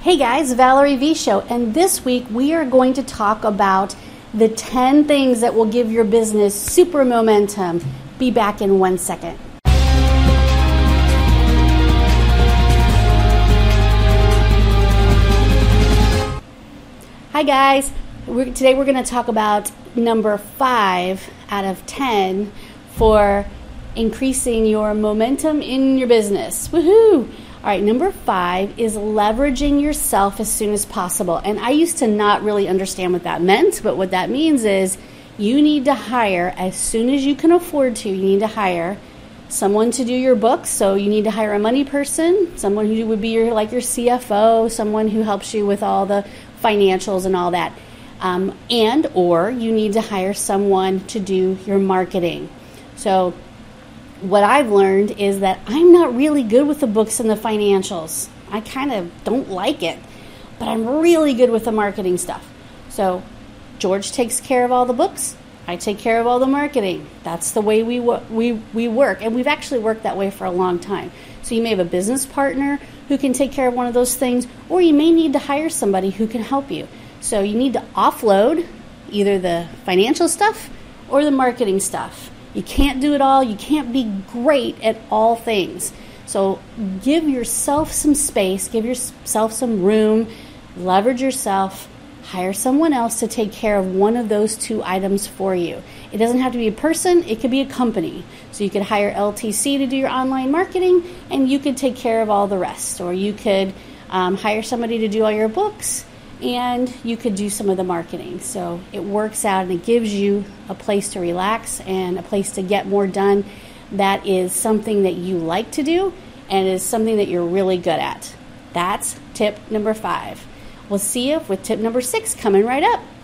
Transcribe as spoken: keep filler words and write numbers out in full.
Hey guys, Valerie V Show, and this week we are going to talk about the ten things that will give your business super momentum. Be back in one second. Hi guys, we're, today we're going to talk about number five out of ten for increasing your momentum in your business. Woohoo! All right, number five is leveraging yourself as soon as possible. And I used to not really understand what that meant, but what that means is you need to hire, as soon as you can afford to, you need to hire someone to do your books. So you need to hire a money person, someone who would be your like your C F O, someone who helps you with all the financials and all that. Um, and or you need to hire someone to do your marketing. So what I've learned is that I'm not really good with the books and the financials. I kind of don't like it, but I'm really good with the marketing stuff. So George takes care of all the books. I take care of all the marketing. That's the way we we we work, and we've actually worked that way for a long time. So you may have a business partner who can take care of one of those things, or you may need to hire somebody who can help you. So you need to offload either the financial stuff or the marketing stuff. You can't do it all. You can't be great at all things. So give yourself some space, give yourself some room, leverage yourself, hire someone else to take care of one of those two items for you. It doesn't have to be a person, it could be a company. So you could hire L T C to do your online marketing, and you could take care of all the rest. Or you could um, hire somebody to do all your books, and you could do some of the marketing. So it works out and it gives you a place to relax and a place to get more done. That is something that you like to do and is something that you're really good at. That's tip number five. We'll see you with tip number six coming right up.